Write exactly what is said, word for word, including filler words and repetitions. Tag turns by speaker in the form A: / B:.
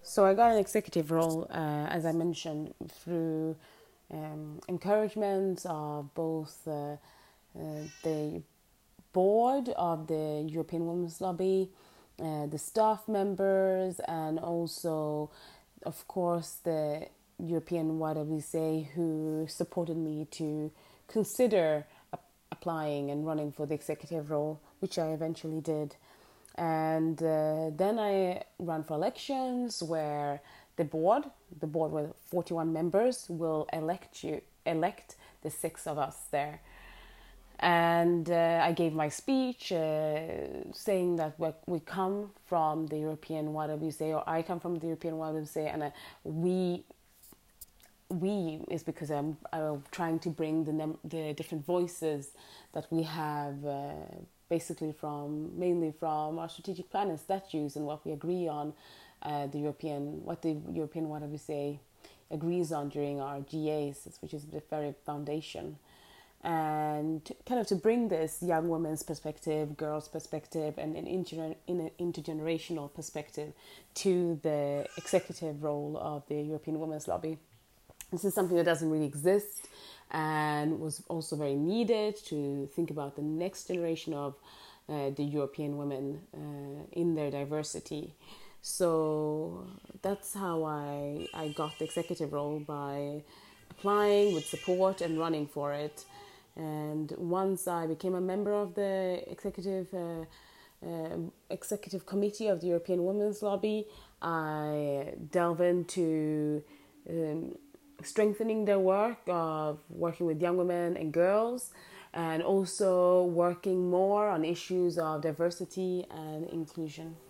A: So I got an executive role, uh, as I mentioned, through um, encouragement of both uh, uh, the board of the European Women's Lobby, uh, the staff members, and also, of course, the European Y W C A who supported me to consider ap- applying and running for the executive role, which I eventually did. And uh, then I ran for elections where the board, the board with forty-one members, will elect you, elect the six of us there. And uh, I gave my speech uh, saying that we come from the European Y W C A, or I come from the European Y W C A, and uh, we we is because I'm, I'm trying to bring the num- the different voices that we have, uh, basically from mainly from our strategic plan and statutes and what we agree on, uh, the European what the European Y W C A agrees on during our G As, which is the very foundation, and kind of to bring this young women's perspective, girls' perspective, and an inter- in an intergenerational perspective to the executive role of the European Women's Lobby. This is something that doesn't really exist and was also very needed to think about the next generation of uh, the European women uh, in their diversity. So that's how I, I got the executive role, by applying with support and running for it. And once I became a member of the executive uh, uh, executive committee of the European Women's Lobby, I delve into um, strengthening their work of working with young women and girls, and also working more on issues of diversity and inclusion.